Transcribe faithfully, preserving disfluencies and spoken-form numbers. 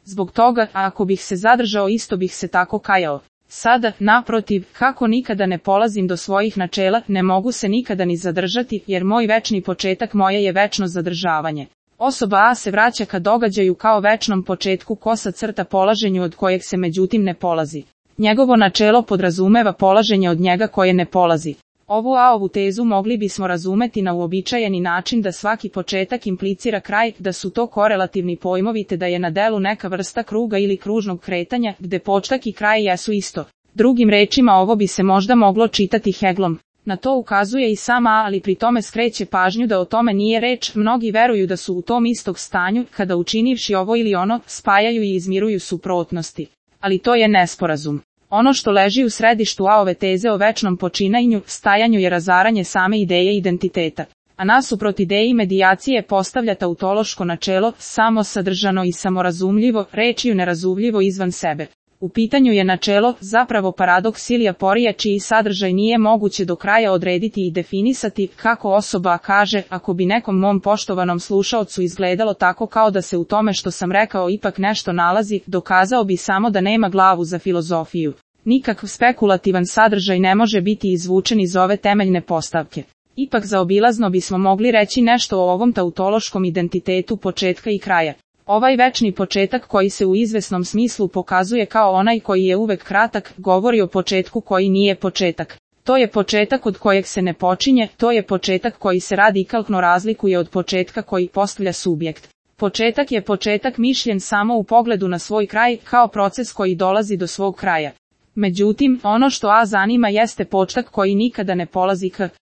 zbog toga, a ako bih se zadržao isto bih se tako kajao. Sada, naprotiv, kako nikada ne polazim do svojih načela, ne mogu se nikada ni zadržati, jer moj večni početak moje je večno zadržavanje. Osoba A se vraća ka događaju kao večnom početku kosa crta polaženju od kojeg se međutim ne polazi. Njegovo načelo podrazumeva polaženje od njega koje ne polazi. Ovu A-ovu tezu mogli bismo razumeti na uobičajeni način da svaki početak implicira kraj, da su to korelativni pojmovi te da je na delu neka vrsta kruga ili kružnog kretanja, gde početak i kraj jesu isto. Drugim rečima ovo bi se možda moglo čitati Hegelom. Na to ukazuje i sama A, ali pri tome skreće pažnju da o tome nije reč, mnogi veruju da su u tom istog stanju, kada učinivši ovo ili ono, spajaju i izmiruju suprotnosti. Ali to je nesporazum. Ono što leži u središtu A-ove teze o večnom počinjanju, stajanju je razaranje same ideje identiteta. A nasuprot ideji medijacije postavlja tautološko načelo, samo sadržano i samorazumljivo, rečju nerazumljivo izvan sebe. U pitanju je načelo, zapravo paradoks ili aporija čiji sadržaj nije moguće do kraja odrediti i definisati, kako osoba kaže, ako bi nekom mom poštovanom slušaocu izgledalo tako kao da se u tome što sam rekao ipak nešto nalazi, dokazao bi samo da nema glavu za filozofiju. Nikakav spekulativan sadržaj ne može biti izvučen iz ove temeljne postavke. Ipak zaobilazno bismo mogli reći nešto o ovom tautološkom identitetu početka i kraja. Ovaj večni početak koji se u izvesnom smislu pokazuje kao onaj koji je uvek kratak, govori o početku koji nije početak. To je početak od kojeg se ne počinje, to je početak koji se radikalno razlikuje od početka koji postavlja subjekt. Početak je početak mišljen samo u pogledu na svoj kraj, kao proces koji dolazi do svog kraja. Međutim, ono što A zanima jeste početak koji nikada ne polazi k